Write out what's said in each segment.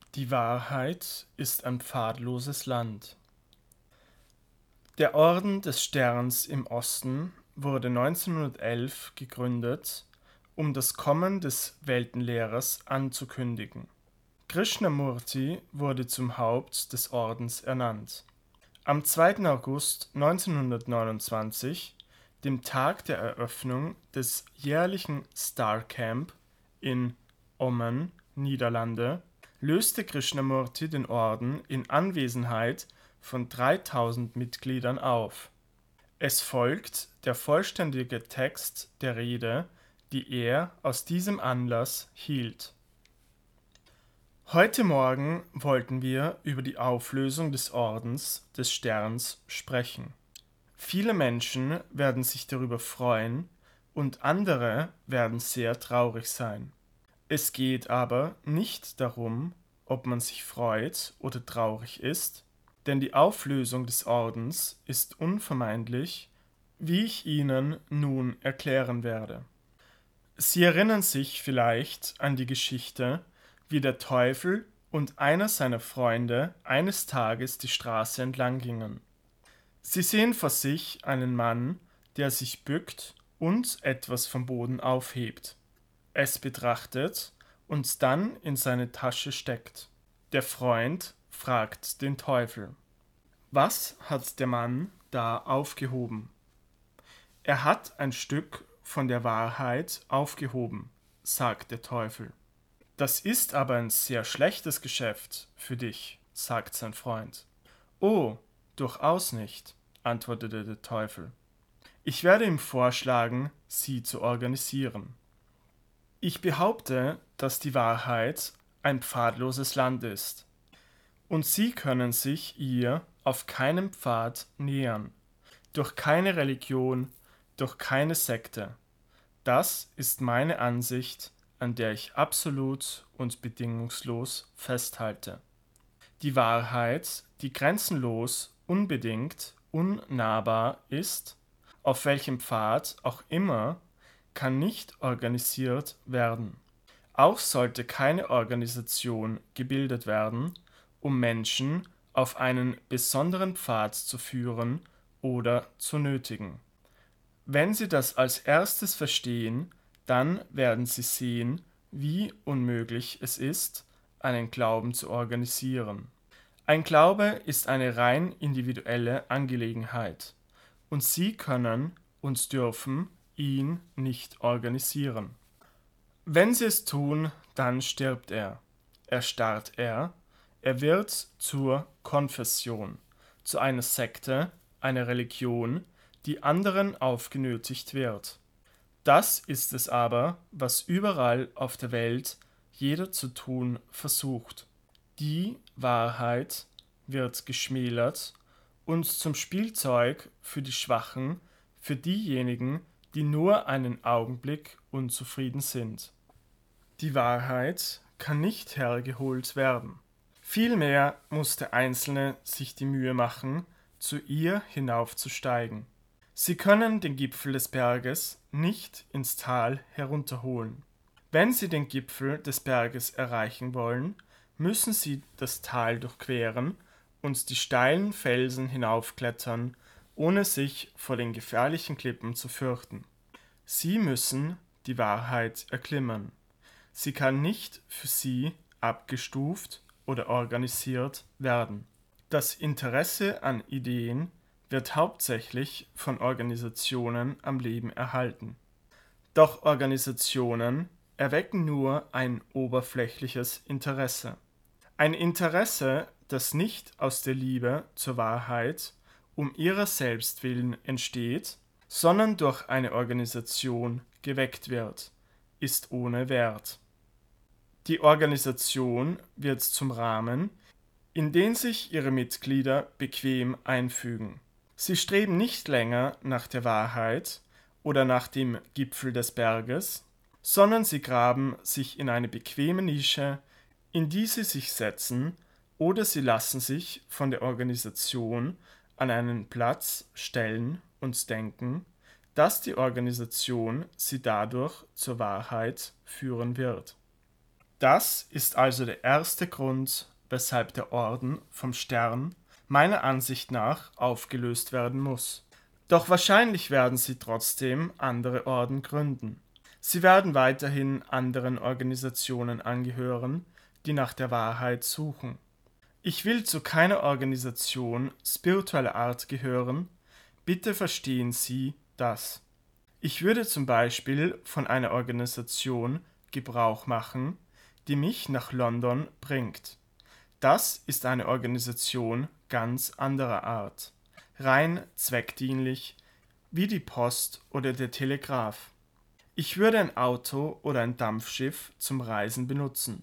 Die Wahrheit ist ein pfadloses Land. Der Orden des Sterns im Osten wurde 1911 gegründet, um das Kommen des Weltenlehrers anzukündigen. Krishnamurti wurde zum Haupt des Ordens ernannt. Am 2. August 1929, dem Tag der Eröffnung des jährlichen Star Camp in Ommen, Niederlande, löste Krishnamurti den Orden in Anwesenheit von 3000 Mitgliedern auf. Es folgt der vollständige Text der Rede, die er aus diesem Anlass hielt. Heute Morgen wollten wir über die Auflösung des Ordens des Sterns sprechen. Viele Menschen werden sich darüber freuen und andere werden sehr traurig sein. Es geht aber nicht darum, ob man sich freut oder traurig ist, denn die Auflösung des Ordens ist unvermeidlich, wie ich Ihnen nun erklären werde. Sie erinnern sich vielleicht an die Geschichte, wie der Teufel und einer seiner Freunde eines Tages die Straße entlang gingen. Sie sehen vor sich einen Mann, der sich bückt und etwas vom Boden aufhebt, es betrachtet und dann in seine Tasche steckt. Der Freund fragt den Teufel: Was hat der Mann da aufgehoben? Er hat ein Stück von der Wahrheit aufgehoben, sagt der Teufel. Das ist aber ein sehr schlechtes Geschäft für dich, sagt sein Freund. Oh, durchaus nicht, antwortete der Teufel. Ich werde ihm vorschlagen, sie zu organisieren. Ich behaupte, dass die Wahrheit ein pfadloses Land ist, und Sie können sich ihr auf keinem Pfad nähern, durch keine Religion, durch keine Sekte. Das ist meine Ansicht, an der ich absolut und bedingungslos festhalte. Die Wahrheit, die grenzenlos, unbedingt, unnahbar ist, auf welchem Pfad auch immer, kann nicht organisiert werden. Auch sollte keine Organisation gebildet werden, um Menschen auf einen besonderen Pfad zu führen oder zu nötigen. Wenn Sie das als erstes verstehen, dann werden Sie sehen, wie unmöglich es ist, einen Glauben zu organisieren. Ein Glaube ist eine rein individuelle Angelegenheit, und Sie können und dürfen ihn nicht organisieren. Wenn Sie es tun, dann stirbt er, erstarrt er wird zur Konfession, zu einer Sekte, einer Religion, die anderen aufgenötigt wird. Das ist es aber, was überall auf der Welt jeder zu tun versucht. Die Wahrheit wird geschmälert und zum Spielzeug für die Schwachen, für diejenigen, die nur einen Augenblick unzufrieden sind. Die Wahrheit kann nicht hergeholt werden. Vielmehr muss der Einzelne sich die Mühe machen, zu ihr hinaufzusteigen. Sie können den Gipfel des Berges nicht ins Tal herunterholen. Wenn Sie den Gipfel des Berges erreichen wollen, müssen Sie das Tal durchqueren und die steilen Felsen hinaufklettern, ohne sich vor den gefährlichen Klippen zu fürchten. Sie müssen die Wahrheit erklimmen. Sie kann nicht für Sie abgestuft oder organisiert werden. Das Interesse an Ideen wird hauptsächlich von Organisationen am Leben erhalten. Doch Organisationen erwecken nur ein oberflächliches Interesse. Ein Interesse, das nicht aus der Liebe zur Wahrheit um ihrer selbst willen entsteht, sondern durch eine Organisation geweckt wird, ist ohne Wert. Die Organisation wird zum Rahmen, in den sich ihre Mitglieder bequem einfügen. Sie streben nicht länger nach der Wahrheit oder nach dem Gipfel des Berges, sondern sie graben sich in eine bequeme Nische, in die sie sich setzen, oder sie lassen sich von der Organisation an einen Platz stellen und denken, dass die Organisation sie dadurch zur Wahrheit führen wird. Das ist also der erste Grund, weshalb der Orden vom Stern meiner Ansicht nach aufgelöst werden muss. Doch wahrscheinlich werden sie trotzdem andere Orden gründen. Sie werden weiterhin anderen Organisationen angehören, die nach der Wahrheit suchen. Ich will zu keiner Organisation spiritueller Art gehören, bitte verstehen Sie das. Ich würde zum Beispiel von einer Organisation Gebrauch machen, die mich nach London bringt. Das ist eine Organisation ganz anderer Art, rein zweckdienlich, wie die Post oder der Telegraph. Ich würde ein Auto oder ein Dampfschiff zum Reisen benutzen.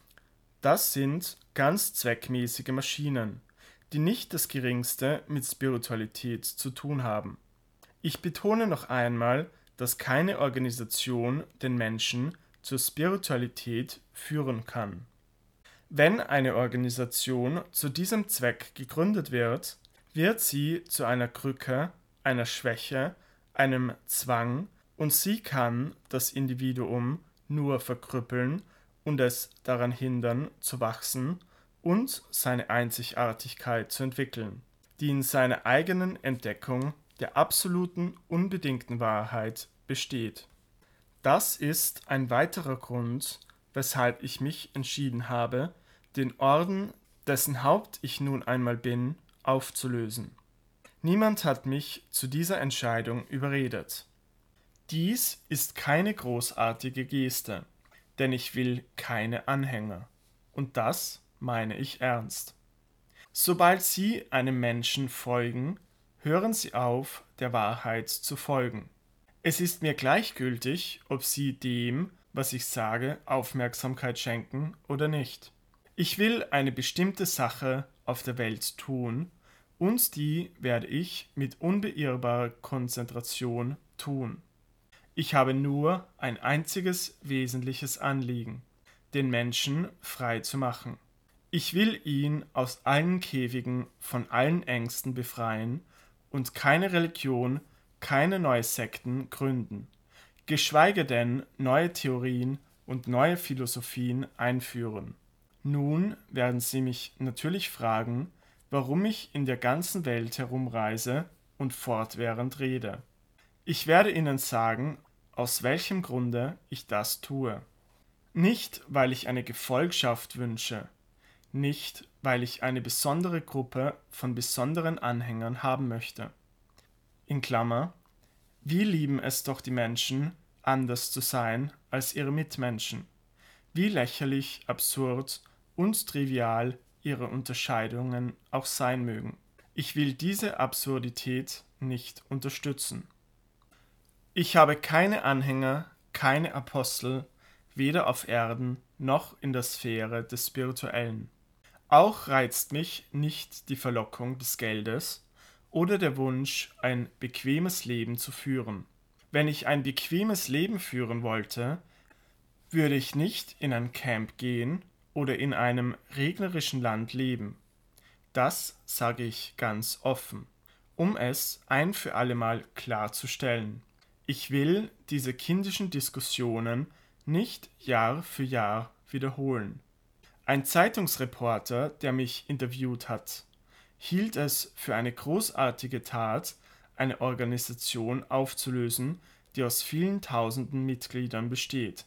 Das sind ganz zweckmäßige Maschinen, die nicht das Geringste mit Spiritualität zu tun haben. Ich betone noch einmal, dass keine Organisation den Menschen zur Spiritualität führen kann. Wenn eine Organisation zu diesem Zweck gegründet wird, wird sie zu einer Krücke, einer Schwäche, einem Zwang und sie kann das Individuum nur verkrüppeln und es daran hindern, zu wachsen und seine Einzigartigkeit zu entwickeln, die in seiner eigenen Entdeckung der absoluten, unbedingten Wahrheit besteht. Das ist ein weiterer Grund, weshalb ich mich entschieden habe, den Orden, dessen Haupt ich nun einmal bin, aufzulösen. Niemand hat mich zu dieser Entscheidung überredet. Dies ist keine großartige Geste, denn ich will keine Anhänger. Und das meine ich ernst. Sobald Sie einem Menschen folgen, hören Sie auf, der Wahrheit zu folgen. Es ist mir gleichgültig, ob Sie dem, was ich sage, Aufmerksamkeit schenken oder nicht. Ich will eine bestimmte Sache auf der Welt tun, und die werde ich mit unbeirrbarer Konzentration tun. Ich habe nur ein einziges wesentliches Anliegen, den Menschen frei zu machen. Ich will ihn aus allen Käfigen, von allen Ängsten befreien und keine Religion, keine neue Sekten gründen, geschweige denn neue Theorien und neue Philosophien einführen. Nun werden Sie mich natürlich fragen, warum ich in der ganzen Welt herumreise und fortwährend rede. Ich werde Ihnen sagen, aus welchem Grunde ich das tue. Nicht, weil ich eine Gefolgschaft wünsche, nicht, weil ich eine besondere Gruppe von besonderen Anhängern haben möchte. In Klammer, wie lieben es doch die Menschen, anders zu sein als ihre Mitmenschen. Wie lächerlich, absurd und trivial ihre Unterscheidungen auch sein mögen. Ich will diese Absurdität nicht unterstützen. Ich habe keine Anhänger, keine Apostel, weder auf Erden noch in der Sphäre des Spirituellen. Auch reizt mich nicht die Verlockung des Geldes oder der Wunsch, ein bequemes Leben zu führen. Wenn ich ein bequemes Leben führen wollte, würde ich nicht in ein Camp gehen oder in einem regnerischen Land leben. Das sage ich ganz offen, um es ein für allemal klarzustellen. Ich will diese kindischen Diskussionen nicht Jahr für Jahr wiederholen. Ein Zeitungsreporter, der mich interviewt hat, hielt es für eine großartige Tat, eine Organisation aufzulösen, die aus vielen tausenden Mitgliedern besteht.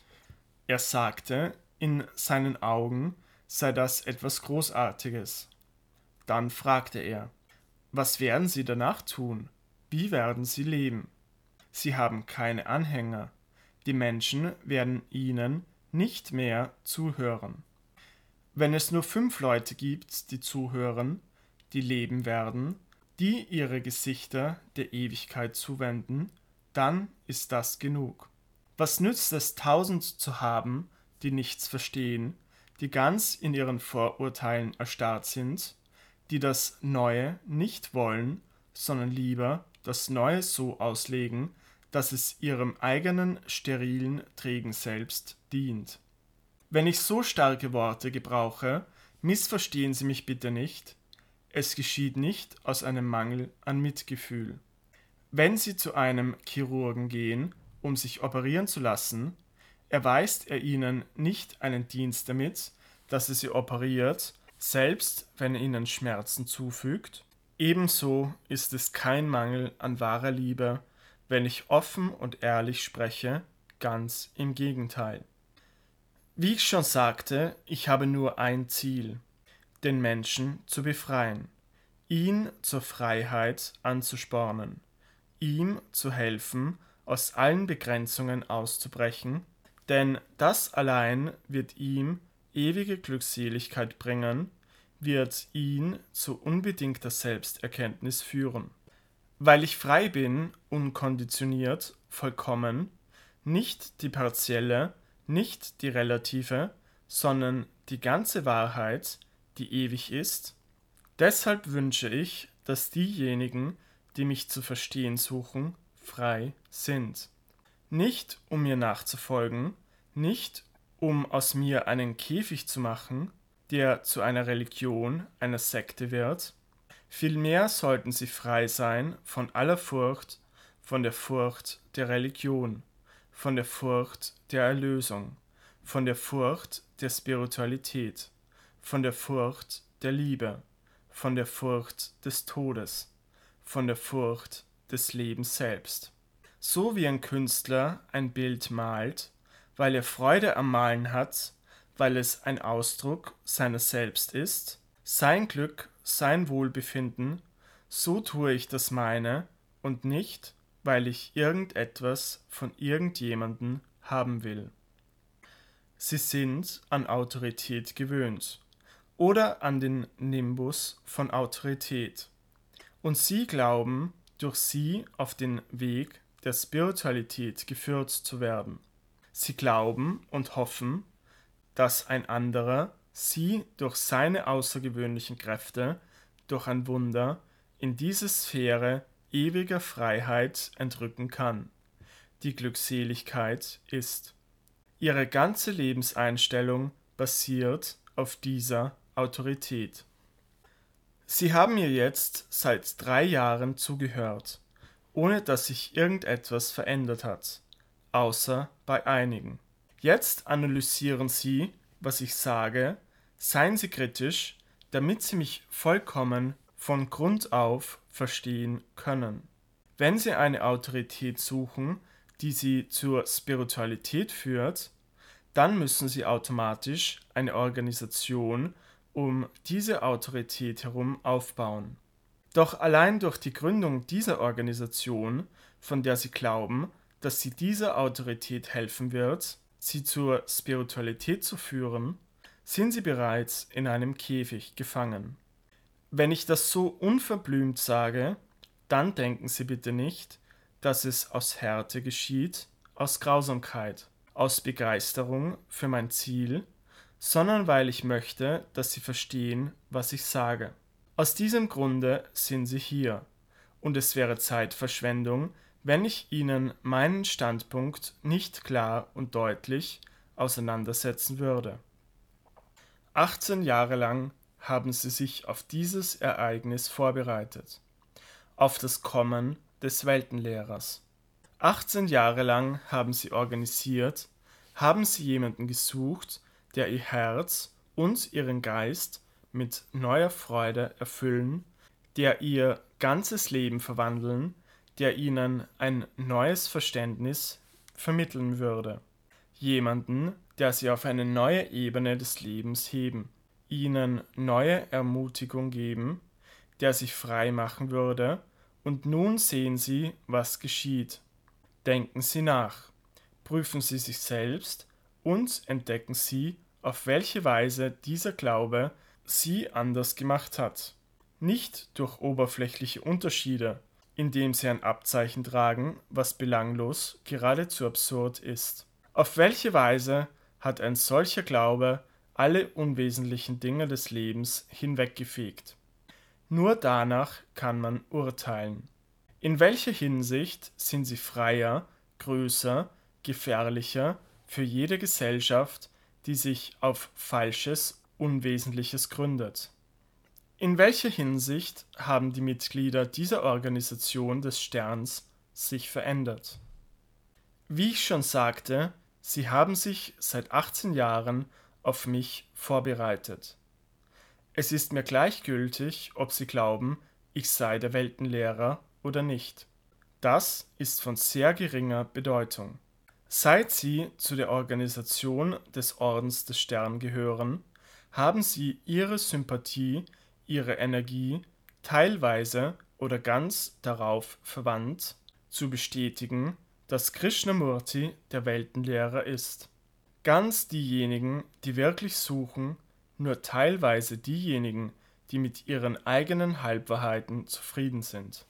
Er sagte, in seinen Augen sei das etwas Großartiges. Dann fragte er, was werden Sie danach tun? Wie werden Sie leben? Sie haben keine Anhänger. Die Menschen werden Ihnen nicht mehr zuhören. Wenn es nur 5 Leute gibt, die zuhören, die leben werden, die ihre Gesichter der Ewigkeit zuwenden, dann ist das genug. Was nützt es, 1000 zu haben, die nichts verstehen, die ganz in ihren Vorurteilen erstarrt sind, die das Neue nicht wollen, sondern lieber das Neue so auslegen, dass es ihrem eigenen sterilen, trägen Selbst dient. Wenn ich so starke Worte gebrauche, missverstehen Sie mich bitte nicht, es geschieht nicht aus einem Mangel an Mitgefühl. Wenn Sie zu einem Chirurgen gehen, um sich operieren zu lassen, erweist er ihnen nicht einen Dienst damit, dass er sie operiert, selbst wenn er ihnen Schmerzen zufügt? Ebenso ist es kein Mangel an wahrer Liebe, wenn ich offen und ehrlich spreche, ganz im Gegenteil. Wie ich schon sagte, ich habe nur ein Ziel: den Menschen zu befreien, ihn zur Freiheit anzuspornen, ihm zu helfen, aus allen Begrenzungen auszubrechen, denn das allein wird ihm ewige Glückseligkeit bringen, wird ihn zu unbedingter Selbsterkenntnis führen. Weil ich frei bin, unkonditioniert, vollkommen, nicht die partielle, nicht die relative, sondern die ganze Wahrheit, die ewig ist, deshalb wünsche ich, dass diejenigen, die mich zu verstehen suchen, frei sind. Nicht um mir nachzufolgen, nicht um aus mir einen Käfig zu machen, der zu einer Religion, einer Sekte wird. Vielmehr sollten sie frei sein von aller Furcht, von der Furcht der Religion, von der Furcht der Erlösung, von der Furcht der Spiritualität, von der Furcht der Liebe, von der Furcht des Todes, von der Furcht des Lebens selbst. So wie ein Künstler ein Bild malt, weil er Freude am Malen hat, weil es ein Ausdruck seiner selbst ist, sein Glück, sein Wohlbefinden, so tue ich das meine und nicht, weil ich irgendetwas von irgendjemandem haben will. Sie sind an Autorität gewöhnt oder an den Nimbus von Autorität. Und sie glauben, durch sie auf den Weg der Spiritualität geführt zu werden. Sie glauben und hoffen, dass ein anderer sie durch seine außergewöhnlichen Kräfte, durch ein Wunder, in diese Sphäre ewiger Freiheit entrücken kann. Die Glückseligkeit ist. Ihre ganze Lebenseinstellung basiert auf dieser Autorität. Sie haben mir jetzt seit 3 Jahren zugehört, ohne dass sich irgendetwas verändert hat, außer bei einigen. Jetzt analysieren Sie, was ich sage, seien Sie kritisch, damit Sie mich vollkommen von Grund auf verstehen können. Wenn Sie eine Autorität suchen, die Sie zur Spiritualität führt, dann müssen Sie automatisch eine Organisation um diese Autorität herum aufbauen. Doch allein durch die Gründung dieser Organisation, von der Sie glauben, dass sie dieser Autorität helfen wird, sie zur Spiritualität zu führen, sind Sie bereits in einem Käfig gefangen. Wenn ich das so unverblümt sage, dann denken Sie bitte nicht, dass es aus Härte geschieht, aus Grausamkeit, aus Begeisterung für mein Ziel, sondern weil ich möchte, dass Sie verstehen, was ich sage. Aus diesem Grunde sind Sie hier, und es wäre Zeitverschwendung, wenn ich Ihnen meinen Standpunkt nicht klar und deutlich auseinandersetzen würde. 18 Jahre lang haben Sie sich auf dieses Ereignis vorbereitet, auf das Kommen des Weltenlehrers. 18 Jahre lang haben Sie organisiert, haben Sie jemanden gesucht, der Ihr Herz und Ihren Geist mit neuer Freude erfüllen, der Ihr ganzes Leben verwandeln, der Ihnen ein neues Verständnis vermitteln würde. Jemanden, der Sie auf eine neue Ebene des Lebens heben, Ihnen neue Ermutigung geben, der Sie frei machen würde, und nun sehen Sie, was geschieht. Denken Sie nach, prüfen Sie sich selbst und entdecken Sie, auf welche Weise dieser Glaube Sie anders gemacht hat. Nicht durch oberflächliche Unterschiede, indem Sie ein Abzeichen tragen, was belanglos, geradezu absurd ist. Auf welche Weise hat ein solcher Glaube alle unwesentlichen Dinge des Lebens hinweggefegt? Nur danach kann man urteilen. In welcher Hinsicht sind sie freier, größer, gefährlicher für jede Gesellschaft, die sich auf Falsches, Unwesentliches gründet? In welcher Hinsicht haben die Mitglieder dieser Organisation des Sterns sich verändert? Wie ich schon sagte, Sie haben sich seit 18 Jahren auf mich vorbereitet. Es ist mir gleichgültig, ob Sie glauben, ich sei der Weltenlehrer oder nicht. Das ist von sehr geringer Bedeutung. Seit Sie zu der Organisation des Ordens des Stern gehören, haben Sie Ihre Sympathie, Ihre Energie teilweise oder ganz darauf verwandt, zu bestätigen, dass Krishnamurti der Weltenlehrer ist. Ganz diejenigen, die wirklich suchen, nur teilweise diejenigen, die mit ihren eigenen Halbwahrheiten zufrieden sind.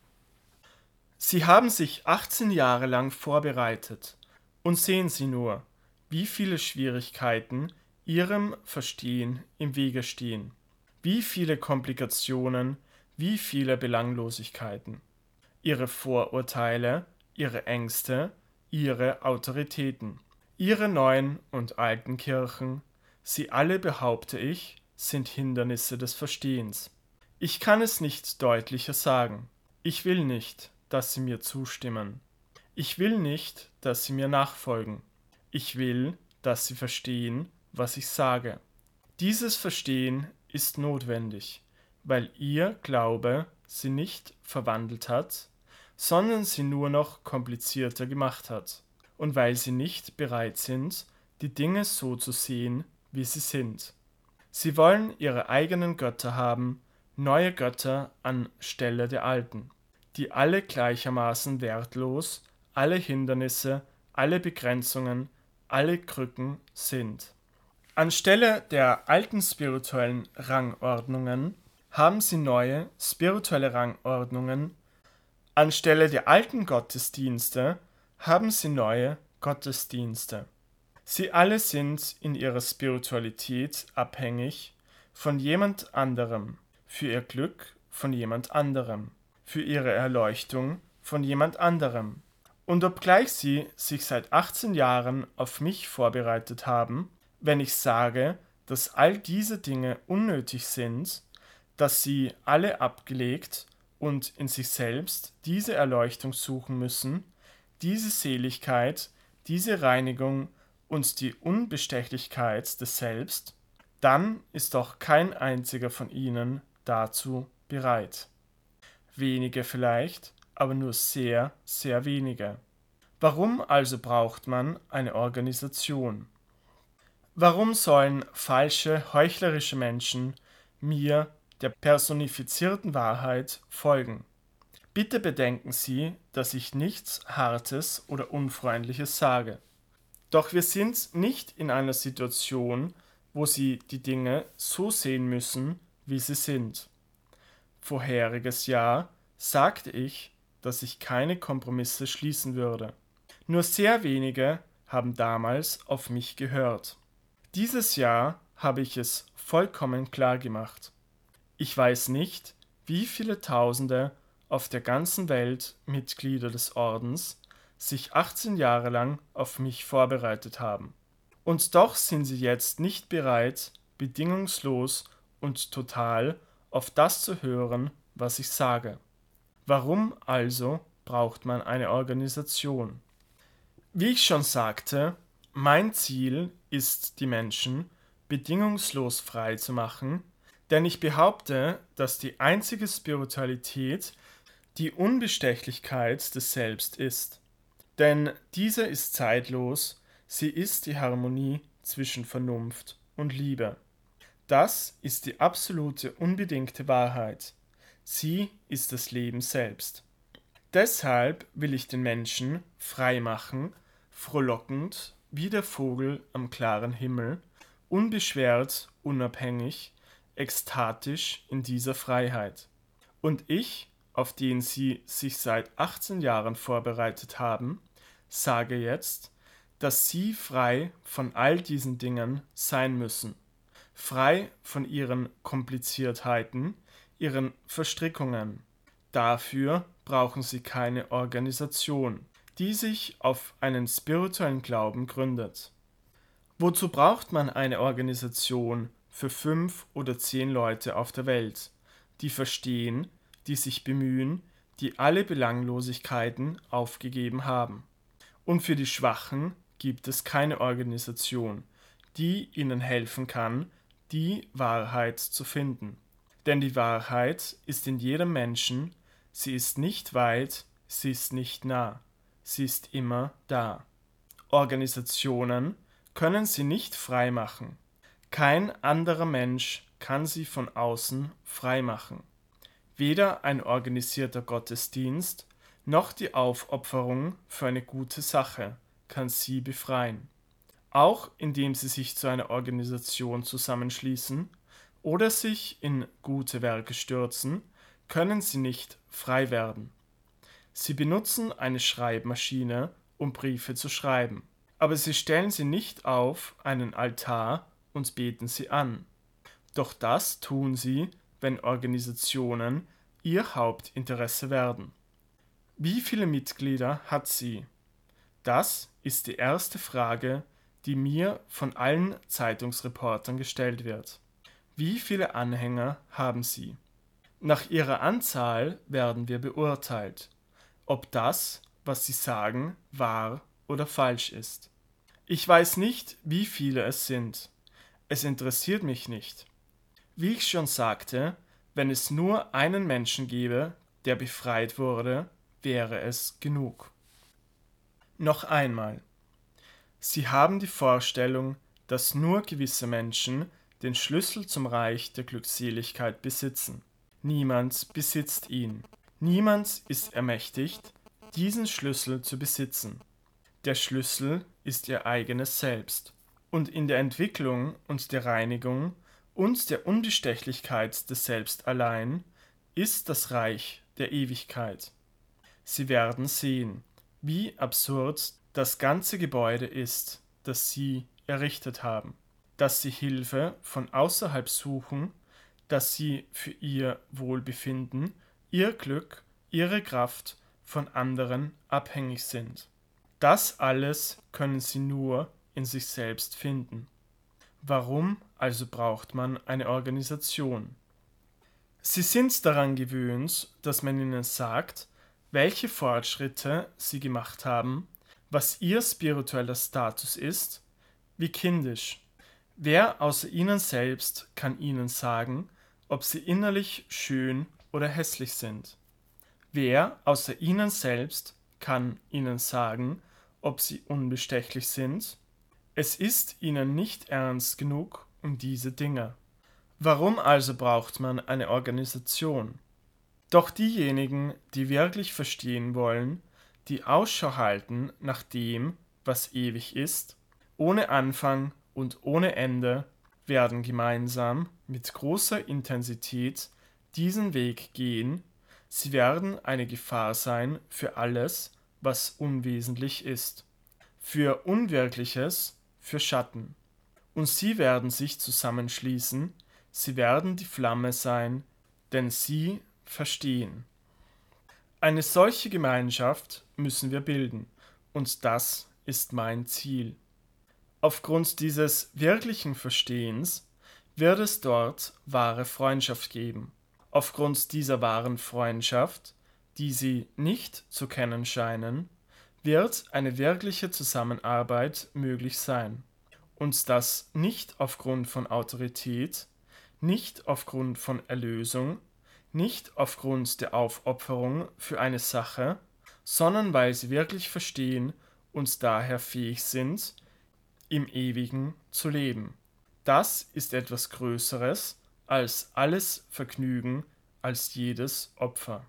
Sie haben sich 18 Jahre lang vorbereitet und sehen Sie nur, wie viele Schwierigkeiten Ihrem Verstehen im Wege stehen, wie viele Komplikationen, wie viele Belanglosigkeiten, Ihre Vorurteile, Ihre Ängste, Ihre Autoritäten, Ihre neuen und alten Kirchen, sie alle, behaupte ich, sind Hindernisse des Verstehens. Ich kann es nicht deutlicher sagen. Ich will nicht, dass Sie mir zustimmen. Ich will nicht, dass Sie mir nachfolgen. Ich will, dass Sie verstehen, was ich sage. Dieses Verstehen ist notwendig, weil Ihr Glaube Sie nicht verwandelt hat, sondern Sie nur noch komplizierter gemacht hat, und weil Sie nicht bereit sind, die Dinge so zu sehen, wie sie sind. Sie wollen Ihre eigenen Götter haben, neue Götter anstelle der alten, die alle gleichermaßen wertlos, alle Hindernisse, alle Begrenzungen, alle Krücken sind. Anstelle der alten spirituellen Rangordnungen haben sie neue spirituelle Rangordnungen. Anstelle der alten Gottesdienste haben sie neue Gottesdienste. Sie alle sind in ihrer Spiritualität abhängig von jemand anderem, für ihr Glück von jemand anderem, für ihre Erleuchtung von jemand anderem. Und obgleich sie sich seit 18 Jahren auf mich vorbereitet haben, wenn ich sage, dass all diese Dinge unnötig sind, dass sie alle abgelegt und in sich selbst diese Erleuchtung suchen müssen, diese Seligkeit, diese Reinigung und die Unbestechlichkeit des Selbst, dann ist doch kein einziger von ihnen dazu bereit. Wenige vielleicht, aber nur sehr, sehr wenige. Warum also braucht man eine Organisation? Warum sollen falsche, heuchlerische Menschen mir, der personifizierten Wahrheit, folgen? Bitte bedenken Sie, dass ich nichts Hartes oder Unfreundliches sage. Doch wir sind nicht in einer Situation, wo Sie die Dinge so sehen müssen, wie sie sind. Vorheriges Jahr sagte ich, dass ich keine Kompromisse schließen würde. Nur sehr wenige haben damals auf mich gehört. Dieses Jahr habe ich es vollkommen klar gemacht. Ich weiß nicht, wie viele Tausende auf der ganzen Welt Mitglieder des Ordens sich 18 Jahre lang auf mich vorbereitet haben. Und doch sind sie jetzt nicht bereit, bedingungslos und total auf das zu hören, was ich sage. Warum also braucht man eine Organisation? Wie ich schon sagte, mein Ziel ist, die Menschen bedingungslos frei zu machen, denn ich behaupte, dass die einzige Spiritualität die Unbestechlichkeit des Selbst ist. Denn diese ist zeitlos, sie ist die Harmonie zwischen Vernunft und Liebe. Das ist die absolute, unbedingte Wahrheit. Sie ist das Leben selbst. Deshalb will ich den Menschen frei machen, frohlockend wie der Vogel am klaren Himmel, unbeschwert, unabhängig, ekstatisch in dieser Freiheit. Und ich, auf den sie sich seit 18 Jahren vorbereitet haben, sage jetzt, dass sie frei von all diesen Dingen sein müssen, frei von ihren Kompliziertheiten, ihren Verstrickungen. Dafür brauchen sie keine Organisation, die sich auf einen spirituellen Glauben gründet. Wozu braucht man eine Organisation für 5 oder 10 Leute auf der Welt, die verstehen, die sich bemühen, die alle Belanglosigkeiten aufgegeben haben? Und für die Schwachen gibt es keine Organisation, die ihnen helfen kann, die Wahrheit zu finden. Denn die Wahrheit ist in jedem Menschen, sie ist nicht weit, sie ist nicht nah, sie ist immer da. Organisationen können sie nicht frei machen. Kein anderer Mensch kann sie von außen frei machen. Weder ein organisierter Gottesdienst noch die Aufopferung für eine gute Sache kann sie befreien. Auch indem sie sich zu einer Organisation zusammenschließen oder sich in gute Werke stürzen, können sie nicht frei werden. Sie benutzen eine Schreibmaschine, um Briefe zu schreiben, aber sie stellen sie nicht auf einen Altar und beten sie an. Doch das tun sie, wenn Organisationen ihr Hauptinteresse werden. Wie viele Mitglieder hat sie? Das ist die erste Frage, die mir von allen Zeitungsreportern gestellt wird. Wie viele Anhänger haben sie? Nach ihrer Anzahl werden wir beurteilt, ob das, was sie sagen, wahr oder falsch ist. Ich weiß nicht, wie viele es sind. Es interessiert mich nicht. Wie ich schon sagte, wenn es nur einen Menschen gäbe, der befreit wurde, wäre es genug. Noch einmal. Sie haben die Vorstellung, dass nur gewisse Menschen den Schlüssel zum Reich der Glückseligkeit besitzen. Niemand besitzt ihn. Niemand ist ermächtigt, diesen Schlüssel zu besitzen. Der Schlüssel ist ihr eigenes Selbst. Und in der Entwicklung und der Reinigung und der Unbestechlichkeit des Selbst allein ist das Reich der Ewigkeit. Sie werden sehen, wie absurd das ganze Gebäude ist, das sie errichtet haben, dass sie Hilfe von außerhalb suchen, dass sie für ihr Wohlbefinden, ihr Glück, ihre Kraft von anderen abhängig sind. Das alles können sie nur in sich selbst finden. Warum also braucht man eine Organisation? Sie sind daran gewöhnt, dass man ihnen sagt, welche Fortschritte sie gemacht haben, was ihr spiritueller Status ist, wie kindisch. Wer außer ihnen selbst kann ihnen sagen, ob sie innerlich schön oder hässlich sind? Wer außer ihnen selbst kann ihnen sagen, ob sie unbestechlich sind? Es ist ihnen nicht ernst genug um diese Dinge. Warum also braucht man eine Organisation? Doch diejenigen, die wirklich verstehen wollen, die Ausschau halten nach dem, was ewig ist, ohne Anfang und ohne Ende, werden gemeinsam mit großer Intensität diesen Weg gehen. Sie werden eine Gefahr sein für alles, was unwesentlich ist, für Unwirkliches, für Schatten. Und sie werden sich zusammenschließen, sie werden die Flamme sein, denn sie verstehen. Eine solche Gemeinschaft müssen wir bilden, und das ist mein Ziel. Aufgrund dieses wirklichen Verstehens wird es dort wahre Freundschaft geben. Aufgrund dieser wahren Freundschaft, die sie nicht zu kennen scheinen, wird eine wirkliche Zusammenarbeit möglich sein. Und das nicht aufgrund von Autorität, nicht aufgrund von Erlösung, nicht aufgrund der Aufopferung für eine Sache, sondern weil sie wirklich verstehen und daher fähig sind, im Ewigen zu leben. Das ist etwas Größeres als alles Vergnügen, als jedes Opfer.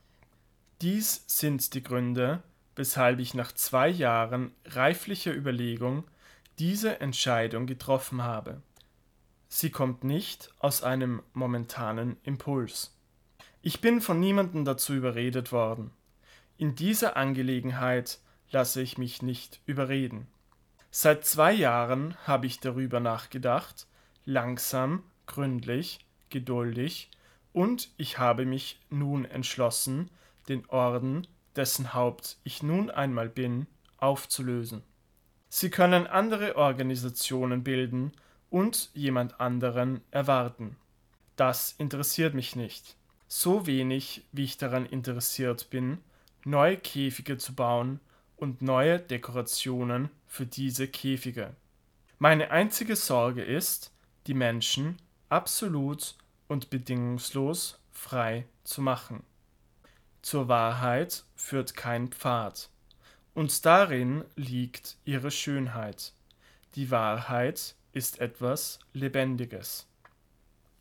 Dies sind die Gründe, weshalb ich nach 2 Jahren reiflicher Überlegung diese Entscheidung getroffen habe. Sie kommt nicht aus einem momentanen Impuls. Ich bin von niemandem dazu überredet worden. In dieser Angelegenheit lasse ich mich nicht überreden. Seit 2 Jahren habe ich darüber nachgedacht, langsam, gründlich, geduldig, und ich habe mich nun entschlossen, den Orden, dessen Haupt ich nun einmal bin, aufzulösen. Sie können andere Organisationen bilden und jemand anderen erwarten. Das interessiert mich nicht. So wenig, wie ich daran interessiert bin, neue Käfige zu bauen und neue Dekorationen für diese Käfige. Meine einzige Sorge ist, die Menschen absolut und bedingungslos frei zu machen. Zur Wahrheit führt kein Pfad, und darin liegt ihre Schönheit. Die Wahrheit ist etwas Lebendiges.